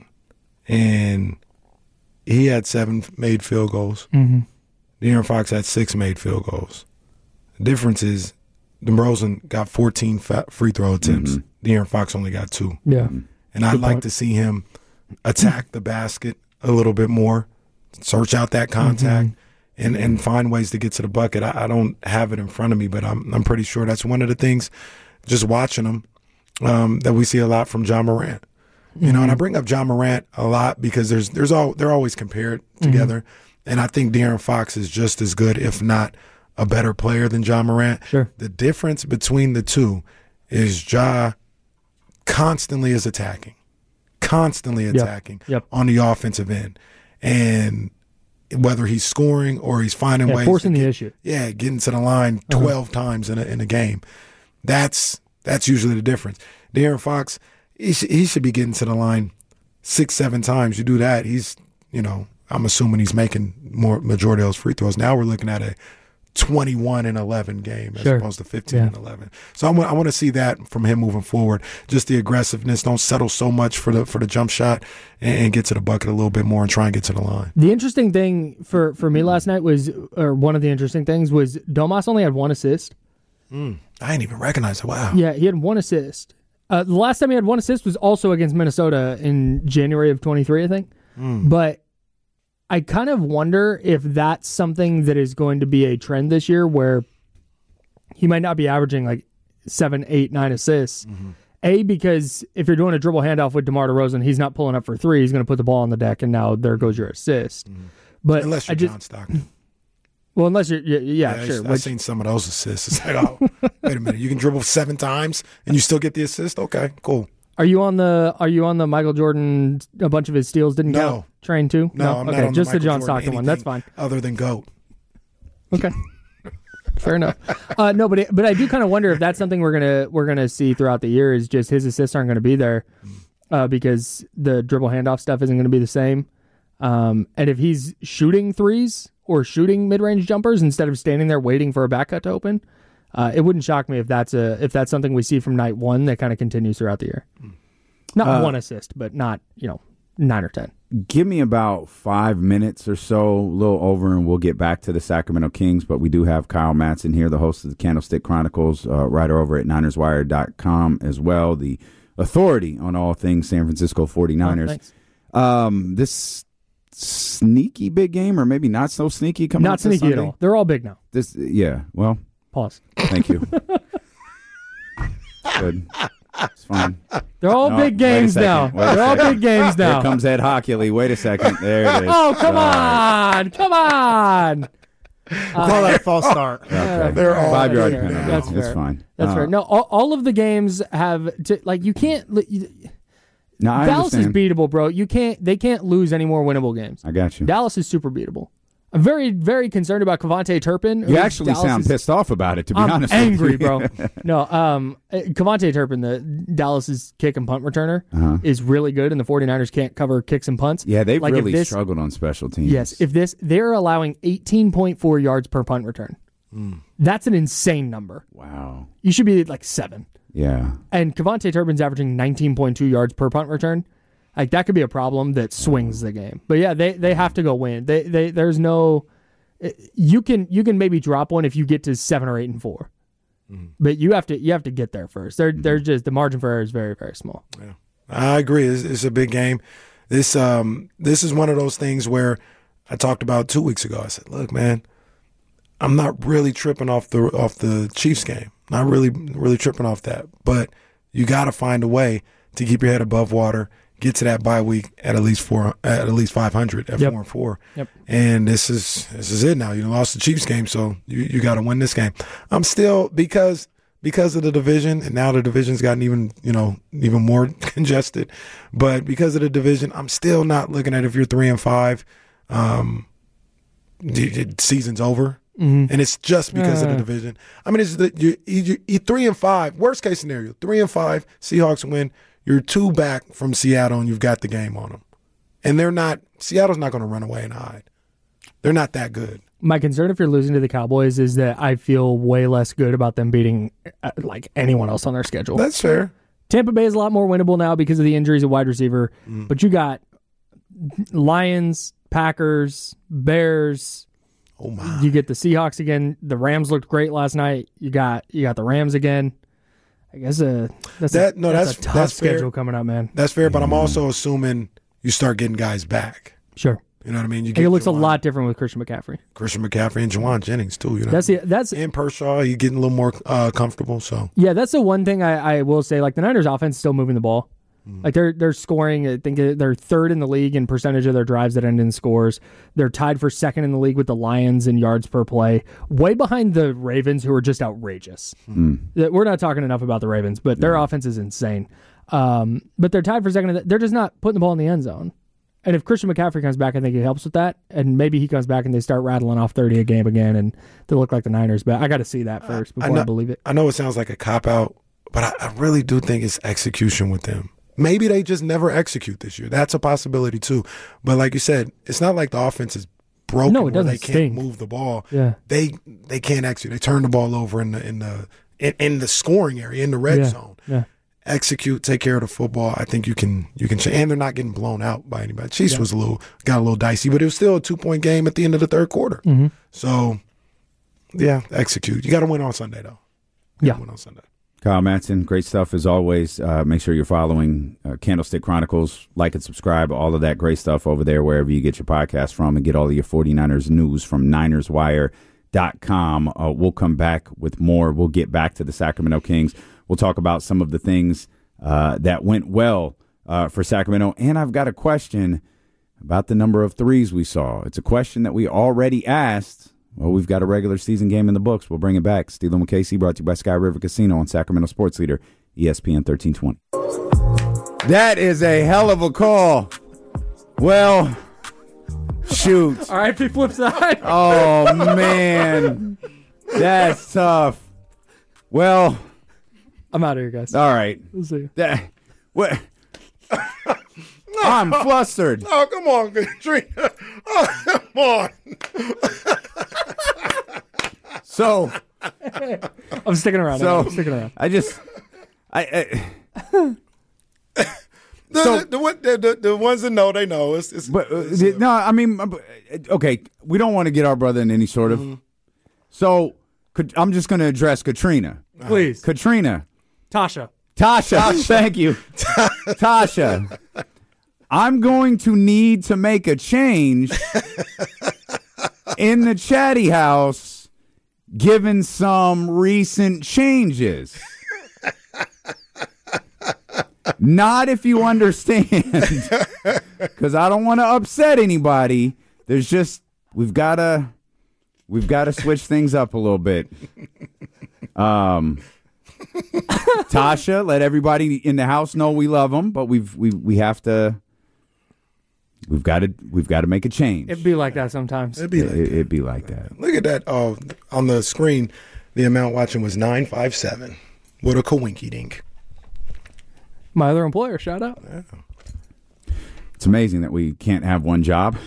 and he had seven made field goals. Mm-hmm. De'Aaron Fox had six made field goals. The difference is DeRozan got fourteen fa- free throw attempts. Mm-hmm. De'Aaron Fox only got two. Yeah. And I'd Good like point. to see him attack the basket a little bit more, search out that contact, Mm-hmm. and, and find ways to get to the bucket. I, I don't have it in front of me, but I'm I'm pretty sure that's one of the things, just watching him, um, that we see a lot from John Morant. You know, and I bring up John Morant a lot because there's there's all they're always compared together, and I think De'Aaron Fox is just as good, if not a better player than John Morant. Sure. The difference between the two is Ja constantly is attacking, constantly attacking Yep. on the offensive end, and whether he's scoring or he's finding Yeah, ways forcing to the get- issue. yeah, getting to the line Uh-huh. twelve times in a in a game. That's that's usually the difference. De'Aaron Fox, he sh- he should be getting to the line six, seven times. You do that, he's you know I'm assuming he's making more majority of those free throws. Now we're looking at a twenty-one and eleven game as Sure. opposed to fifteen Yeah. and eleven. So I want I want to see that from him moving forward. Just the aggressiveness. Don't settle so much for the for the jump shot and, and get to the bucket a little bit more and try and get to the line. The interesting thing for, for me last night was, or one of the interesting things was, Domas only had one assist. Mm, I didn't even recognize it. Wow. Yeah, he had one assist. Uh, the last time he had one assist was also against Minnesota in January of twenty-three, I think. Mm. But I kind of wonder if that's something that is going to be a trend this year where he might not be averaging like seven, eight, nine assists. Mm-hmm. A, because if you're doing a dribble handoff with DeMar DeRozan, he's not pulling up for three. He's going to put the ball on the deck, and now there goes your assist. Mm-hmm. But unless you're I just, John Stockton. Well, unless you're, yeah, yeah, yeah sure. I've Which, seen some of those assists. It's like, oh, wait a minute, you can dribble seven times and you still get the assist? Okay, cool. Are you on the Are you on the Michael Jordan? A bunch of his steals didn't no. count. Train too? No, no? I'm okay, not on just the, the John Jordan Stockton one. That's fine. Other than GOAT. Okay. Fair enough. Uh, no, but it, but I do kind of wonder if that's something we're gonna we're gonna see throughout the year. Is just his assists aren't going to be there uh, because the dribble handoff stuff isn't going to be the same. Um, and if he's shooting threes or shooting mid range jumpers instead of standing there waiting for a back cut to open, uh, it wouldn't shock me if that's a if that's something we see from night one that kind of continues throughout the year. Not uh, one assist, but not you know nine or ten. Give me about five minutes or so, a little over, and we'll get back to the Sacramento Kings. But we do have Kyle Matson here, the host of the Candlestick Chronicles, uh, writer over at Niners Wire dot com as well, the authority on all things San Francisco forty-niners. Oh, um, this sneaky big game, or maybe not so sneaky coming not up sneaky Sunday? at all. They're all big now. This, yeah, well. Pause. Thank you. Good. It's fine. They're all no, big games now. They're all big games now. Here comes Ed Hockley. Wait a second. There it is. Oh, come all on. Right. Come on. We'll call that a false start. Okay. They're all Five yard fair. penalty. That's It's fair. fine. That's uh, fair. No, all, all of the games have to, like you can't. No, I Dallas understand. is beatable, bro. You can't. They can't lose any more winnable games. I got you. Dallas is super beatable. I'm very, very concerned about Kevontae Turpin. You actually Dallas sound is, pissed off about it, to be I'm honest angry, with you. bro. No, um, Kevontae Turpin, the Dallas's kick and punt returner, uh-huh. is really good, and the forty-niners can't cover kicks and punts. Yeah, they've like really this, struggled on special teams. Yes, if this, they're allowing eighteen point four yards per punt return. Mm. That's an insane number. Wow. You should be like seven. Yeah. And Kevontae Turpin's averaging nineteen point two yards per punt return. Like that could be a problem that swings the game. But yeah, they they have to go win. They they there's no you can you can maybe drop one if you get to seven or eight and four. Mm-hmm. But you have to you have to get there first. They're mm-hmm. they're just the margin for error is very, very small. Yeah. I agree. It's, it's a big game. This um this is one of those things where I talked about two weeks ago. I said, look, man, I'm not really tripping off the off the Chiefs game. Not really really tripping off that. But you gotta find a way to keep your head above water. Get to that bye week at at least four, at at least five hundred at yep. four and four, yep. and this is this is it now. You lost the Chiefs game, so you you got to win this game. I'm still because because of the division, and now the division's gotten even you know even more congested. But because of the division, I'm still not looking at if you're three and five, um, the, the season's over, mm-hmm. and it's just because uh. of the division. I mean, it's the you, you, you three and five. Worst case scenario, three and five. Seahawks win. You're two back from Seattle, and you've got the game on them. And they're not – Seattle's not going to run away and hide. They're not that good. My concern if you're losing to the Cowboys is that I feel way less good about them beating, uh, like, anyone else on their schedule. That's fair. Tampa Bay is a lot more winnable now because of the injuries at wide receiver. Mm. But you got Lions, Packers, Bears. Oh, my. You get the Seahawks again. The Rams looked great last night. You got you got the Rams again. I guess uh, that's, that, a, no, that's, that's a tough that's schedule fair. coming up, man. That's fair, but I'm also assuming you start getting guys back. Sure. You know what I mean? You get it looks Juwan, a lot different with Christian McCaffrey. Christian McCaffrey and Juwan Jennings, too. You know? That's the, that's and Pershaw, you're getting a little more uh, comfortable. So yeah, that's the one thing I, I will say. Like the Niners' offense is still moving the ball. Mm. Like they're they're scoring. I think they're third in the league in percentage of their drives that end in scores. They're tied for second in the league with the Lions in yards per play, way behind the Ravens, who are just outrageous. Mm. We're not talking enough about the Ravens, but their yeah. offense is insane. Um, but they're tied for second. In the, they're just not putting the ball in the end zone. And if Christian McCaffrey comes back, I think he helps with that. And maybe he comes back and they start rattling off thirty a game again, and they look like the Niners. But I got to see that first before I, know, I believe it. I know it sounds like a cop-out, but I, I really do think it's execution with them. Maybe they just never execute this year. That's a possibility too. But like you said, it's not like the offense is broken no, it where doesn't they can't stink. move the ball. Yeah. They they can't execute. They turn the ball over in the in the in, in the scoring area, in the red yeah. zone. Yeah. Execute, take care of the football. I think you can you can change, and they're not getting blown out by anybody. Chiefs yeah. was a little got a little dicey, but it was still a two point game at the end of the third quarter. Mm-hmm. So yeah, execute. You got to win on Sunday though. You yeah, win on Sunday. Kyle Matson, great stuff as always. Uh, make sure you're following uh, Candlestick Chronicles. Like and subscribe, all of that great stuff over there wherever you get your podcast from, and get all of your 49ers news from Niners Wire dot com. Uh, we'll come back with more. We'll get back to the Sacramento Kings. We'll talk about some of the things uh, that went well uh, for Sacramento. And I've got a question about the number of threes we saw. It's a question that we already asked. Well, we've got a regular season game in the books. We'll bring it back. Steelin' with K C, brought to you by Sky River Casino on Sacramento Sports Leader, E S P N thirteen twenty. That is a hell of a call. Well, shoot. All right, flip side. Oh, man. That's tough. Well, I'm out of here, guys. All right. We'll see you. That, what? I'm flustered. Oh, come on, Katrina. Oh, come on. So, I'm sticking around. So, I'm sticking around. I just, I, I The, So- the, the, the, the, the ones that know, they know. It's, it's, but uh, it's, the- no, I mean, uh, okay, we don't want to get our brother in any sort of. Mm-hmm. So, could, I'm just going to address Katrina. Please. Katrina. Tasha. Tasha, thank you. Tasha, I'm going to need to make a change in the chatty house given some recent changes. Not if you understand, because I don't want to upset anybody. There's just, we've got to, we've got to switch things up a little bit. Um, Tasha, let everybody in the house know we love them, but we've we we have to, we've got to we've got to make a change. It'd be like that sometimes. It'd be like It, it'd be like that. Look at that. Oh, on the screen, the amount watching was nine five seven. What a coinky dink. My other employer, shout out. Yeah. It's amazing that we can't have one job.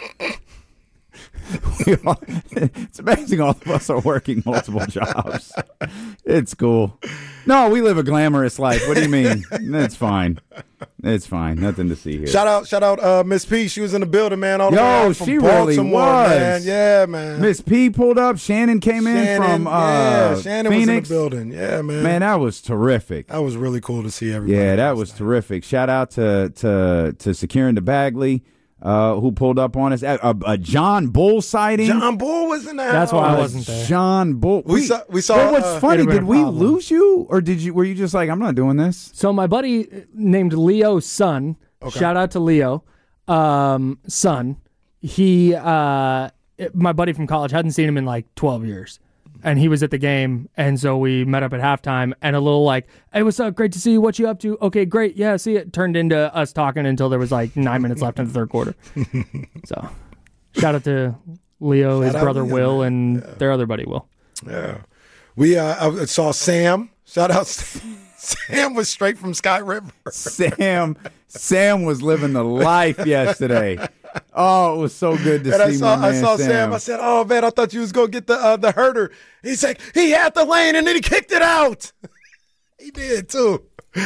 We all, it's amazing all of us are working multiple jobs. It's cool. No, we live a glamorous life. What do you mean? It's fine. It's fine. Nothing to see here. Shout out, shout out, uh, Miss P. She was in the building, man. All the Yo, way out from she really Baltimore, was. man. Yeah, man. Miss P pulled up. Shannon came in Shannon, from uh, yeah, Shannon Phoenix. was in the building. Yeah, man. Man, that was terrific. That was really cool to see everybody. Yeah, that was terrific. Shout out to to to Securing the Bagley, uh, who pulled up on us. A, a, a John Bull sighting. John Bull was in there. That's why I Uh, wasn't there. John Bull. We saw- we saw, But what's uh, funny? It'd have Did been a we problem. lose you, or did you? Were you just like, I'm not doing this? So my buddy named Leo's son, shout out to Leo, um, son. He, uh, it- my buddy from college, hadn't seen him in like twelve years. And he was at the game, and so we met up at halftime, and a little like, hey, what's up? Great to see you. What you up to? Okay, great. Yeah, see it. Turned into us talking until there was like nine minutes left in the third quarter. So shout out to Leo, his out brother Leo, Will, man. and their other buddy Will. Yeah. We uh, I saw Sam. Shout out. Sam was straight from Sky River. Sam, Sam was living the life yesterday. Oh, it was so good to And I see saw, my I man saw Sam. Sam. I said, "Oh man, I thought you was gonna get the uh, the herder." He's like, he had the lane and then he kicked it out. He did too.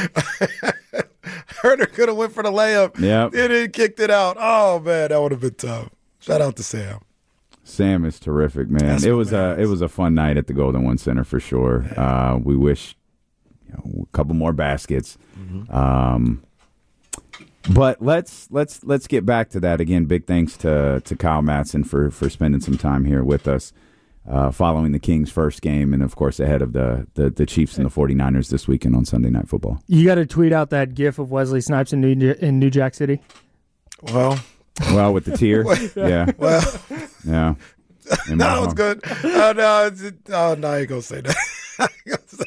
Herder could have went for the layup. Yep. And then kicked it out. Oh man, that would have been tough. Shout out to Sam. Sam is terrific, man. That's it my was man. a it was a fun night at the Golden One Center for sure. Uh, we wish you know, a couple more baskets. Mm-hmm. Um, but let's let's let's get back to that again. Big thanks to to Kyle Matson for for spending some time here with us, uh, following the Kings' first game, and of course ahead of the the, the Chiefs and the 49ers this weekend on Sunday Night Football. You got to tweet out that GIF of Wesley Snipes in New in New Jack City. Well, Well, with the tear, yeah, well, yeah. In my that was home. good. Oh no, it's, oh no, I ain't gonna say that. I ain't gonna say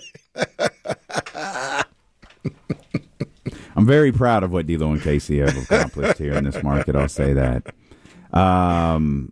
I'm very proud of what D'Lo and Casey have accomplished here in this market. I'll say that. Um,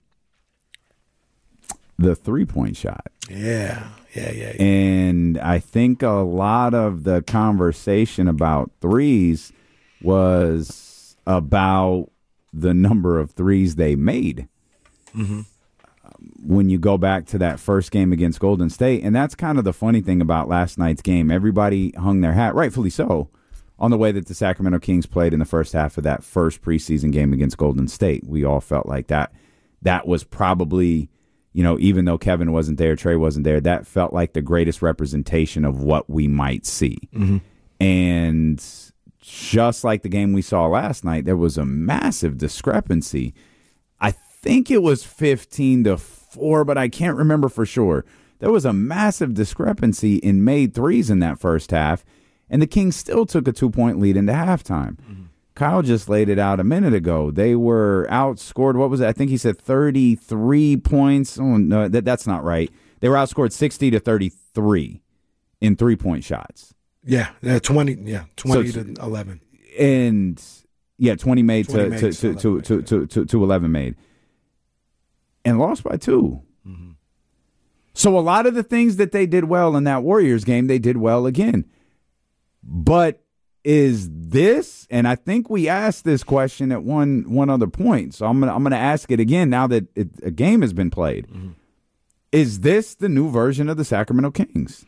the three-point shot. Yeah, yeah, yeah. yeah. And I think a lot of the conversation about threes was about the number of threes they made. Mm-hmm. When you go back to that first game against Golden State. And that's kind of the funny thing about last night's game. Everybody hung their hat, rightfully so, on the way that the Sacramento Kings played in the first half of that first preseason game against Golden State. We all felt like that that was probably, you know, even though Kevin wasn't there, Trey wasn't there, that felt like the greatest representation of what we might see. Mm-hmm. And just like the game we saw last night, there was a massive discrepancy. I think it was fifteen to four, but I can't remember for sure. There was a massive discrepancy in made threes in that first half, and the Kings still took a two-point lead into halftime. Mm-hmm. Kyle just laid it out a minute ago. They were outscored, what was it? I think he said thirty-three points. Oh, no, that, that's not right. They were outscored sixty to thirty-three in three-point shots. Yeah, yeah, twenty, yeah, twenty So- to eleven. And, yeah, twenty made, twenty to, made to, to to, to, eleven to, made, to, to, to eleven made. And lost by two. Mm-hmm. So a lot of the things that they did well in that Warriors game, they did well again. But is this, and I think we asked this question at one one other point, so I'm gonna I'm gonna ask it again now that it, a game has been played. Mm-hmm. Is this the new version of the Sacramento Kings?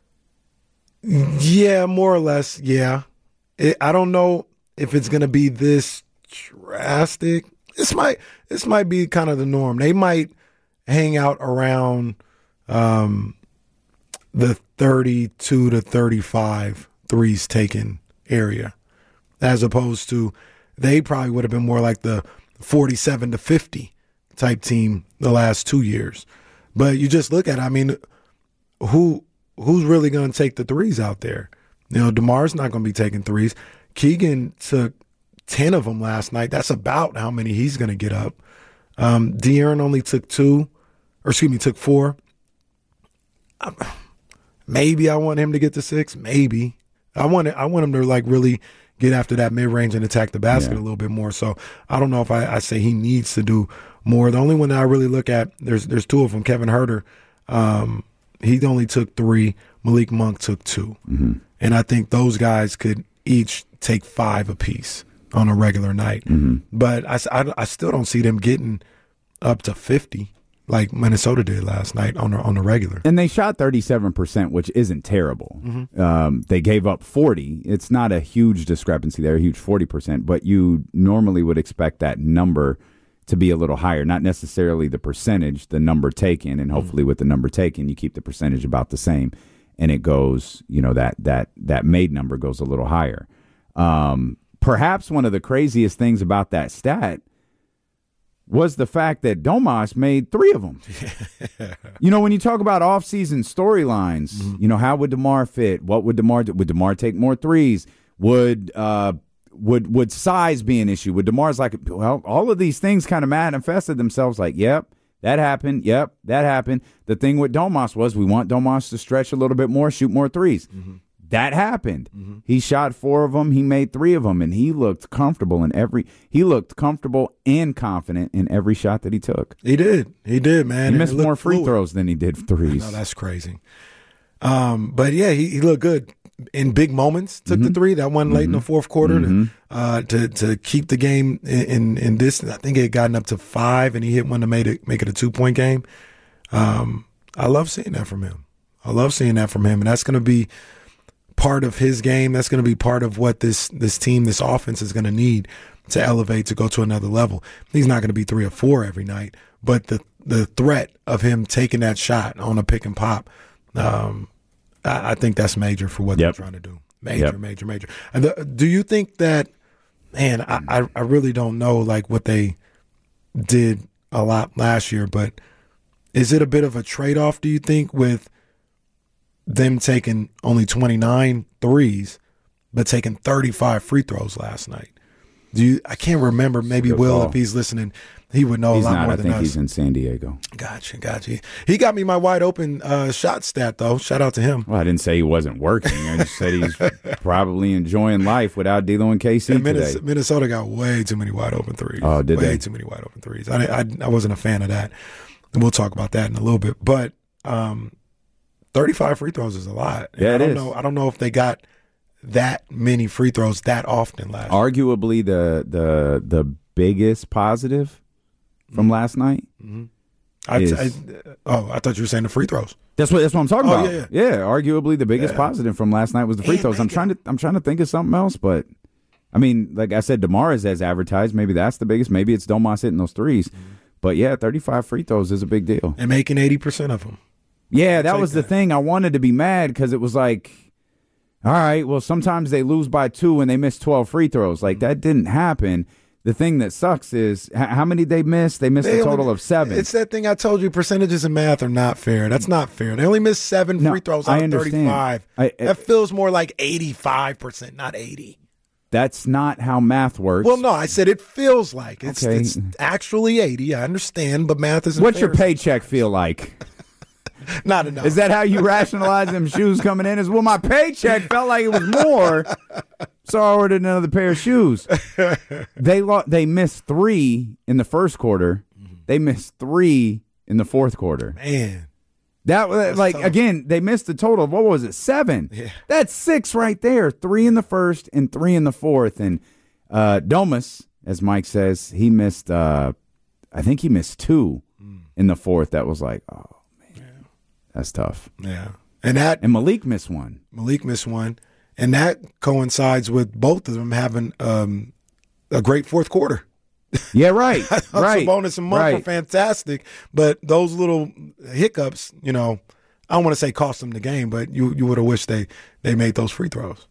Yeah, more or less. Yeah, it, I don't know if it's gonna be this drastic. This might this might be kind of the norm. They might hang out around um, the thirty-two to thirty-five threes taken area, as opposed to they probably would have been more like the forty-seven to fifty type team the last two years. But you just look at it, I mean, who who's really going to take the threes out there? You know, DeMar's not going to be taking threes. Keegan took ten of them last night. That's about how many he's going to get up. Um, De'Aaron only took two, or excuse me, took four. Um, maybe I want him to get to six. Maybe. I want it, I want him to like really get after that mid range and attack the basket Yeah. a little bit more. So I don't know if I, I say he needs to do more. The only one that I really look at, there's there's two of them. Kevin Huerter, um, he only took three. Malik Monk took two, Mm-hmm. and I think those guys could each take five apiece on a regular night. Mm-hmm. But I, I, I still don't see them getting up to fifty like Minnesota did last night on the, on the regular. And they shot thirty-seven percent, which isn't terrible. Mm-hmm. Um, they gave up forty. It's not a huge discrepancy there, a huge forty percent, but you normally would expect that number to be a little higher, not necessarily the percentage, the number taken, and hopefully mm-hmm. with the number taken, you keep the percentage about the same, and it goes, you know, that that that made number goes a little higher. Um, perhaps one of the craziest things about that stat was the fact that Domas made three of them. You know, when you talk about off-season storylines, mm-hmm. you know, how would DeMar fit? What would DeMar do? Would DeMar take more threes? Would uh, would would size be an issue? Would DeMar's like, well, all of these things kind of manifested themselves like, yep, that happened. Yep, that happened. The thing with Domas was we want Domas to stretch a little bit more, shoot more threes. Mm-hmm. That happened. Mm-hmm. He shot four of them. He made three of them, and he looked comfortable in every. He looked comfortable and confident in every shot that he took. He did. He did, man. He missed more free fluid. throws than he did threes. No, that's crazy. Um, but yeah, he, he looked good in big moments. Took mm-hmm. the three that one late mm-hmm. in the fourth quarter mm-hmm. to, uh, to to keep the game in, in in this. I think it had gotten up to five, and he hit one to make it make it a two point game. Um, I love seeing that from him. I love seeing that from him, and that's going to be part of his game. That's going to be part of what this this team, this offense is going to need to elevate, to go to another level. He's not going to be three or four every night, but the the threat of him taking that shot on a pick and pop, um, I, I think that's major for what yep. they're trying to do. Major, yep. major, major. And the, do you think that, man, I, I, I really don't know like what they did a lot last year, but is it a bit of a trade-off, do you think, with them taking only twenty-nine threes, but taking thirty-five free throws last night? Do you? I can't remember. Maybe Good Will, call. if he's listening, he would know he's a lot not. more I than think us. he's in San Diego. Gotcha, gotcha. He got me my wide open uh, shot stat, though. Shout out to him. Well, I didn't say he wasn't working. I just said he's probably enjoying life without D'Lo and K C And today. Minnesota, Minnesota got way too many wide open threes. Oh, did way they? too many wide open threes. I, I, I wasn't a fan of that. And we'll talk about that in a little bit. But um, thirty-five free throws is a lot. And Yeah, I it don't is. know. I don't know if they got that many free throws that often last year. Arguably the the the biggest positive from last night. Mm-hmm. I, is, I, oh, I thought you were saying the free throws. That's what that's what I'm talking Oh, about. yeah, yeah, arguably the biggest Yeah. positive from last night was the free Man, throws. I'm make trying to I'm trying to think of something else, but I mean, like I said, DeMar is as advertised. Maybe that's the biggest. Maybe it's Domas hitting those threes. Mm-hmm. but yeah, thirty-five free throws is a big deal. And making eighty percent of them. Yeah, that was the thing. I wanted to be mad because it was like, all right, well, sometimes they lose by two and they miss twelve free throws. Like, that didn't happen. The thing that sucks is h- how many they missed? They missed They a total only- of seven. It's that thing I told you, percentages in math are not fair. That's not fair. They only missed seven No, free throws I out of understand. thirty-five. I- I- that feels more like eighty-five percent, not eighty. That's not how math works. Well, no, I said it feels like. It's, Okay. it's actually eighty. I understand, but math isn't What's fair. your paycheck feel like? Not enough. Is that how you rationalize them shoes coming in? Is, well, my paycheck felt like it was more, so I ordered another pair of shoes. They lo- they missed three in the first quarter. They missed three in the fourth quarter. Man. That was like, tough. again, they missed a total of, what was it, seven? Yeah. That's six right there. Three in the first and three in the fourth. And uh, Domus, as Mike says, he missed, uh, I think he missed two mm. in the fourth. That was like, oh, man, yeah. That's tough. Yeah. And that And Malik missed one. Malik missed one. And that coincides with both of them having um, a great fourth quarter. Yeah, right. right. Sabonis and Monk right. were fantastic, but those little hiccups, you know, I don't want to say cost them the game, but you you would have wished they they made those free throws.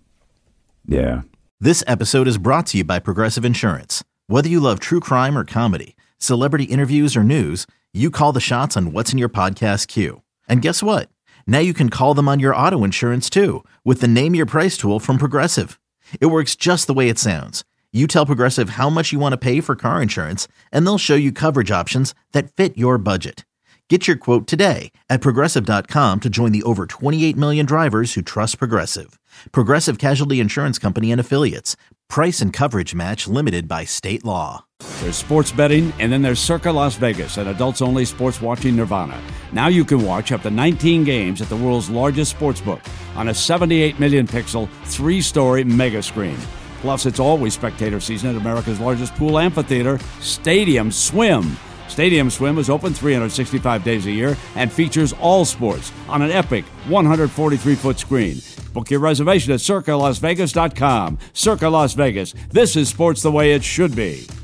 Yeah. This episode is brought to you by Progressive Insurance. Whether you love true crime or comedy, celebrity interviews or news, you call the shots on what's in your podcast queue. And guess what? Now you can call them on your auto insurance too with the Name Your Price tool from Progressive. It works just the way it sounds. You tell Progressive how much you want to pay for car insurance, and they'll show you coverage options that fit your budget. Get your quote today at Progressive dot com to join the over twenty-eight million drivers who trust Progressive. Progressive Casualty Insurance Company and Affiliates. Price and coverage match limited by state law. There's sports betting, and then there's Circa Las Vegas, an adults-only sports watching nirvana. Now you can watch up to nineteen games at the world's largest sportsbook on a seventy-eight million pixel, three-story mega screen. Plus, it's always spectator season at America's largest pool amphitheater, Stadium Swim. Stadium Swim is open three hundred sixty-five days a year and features all sports on an epic one hundred forty-three foot screen. Book your reservation at Circa Las Vegas dot com. Circa Las Vegas. This is sports the way it should be.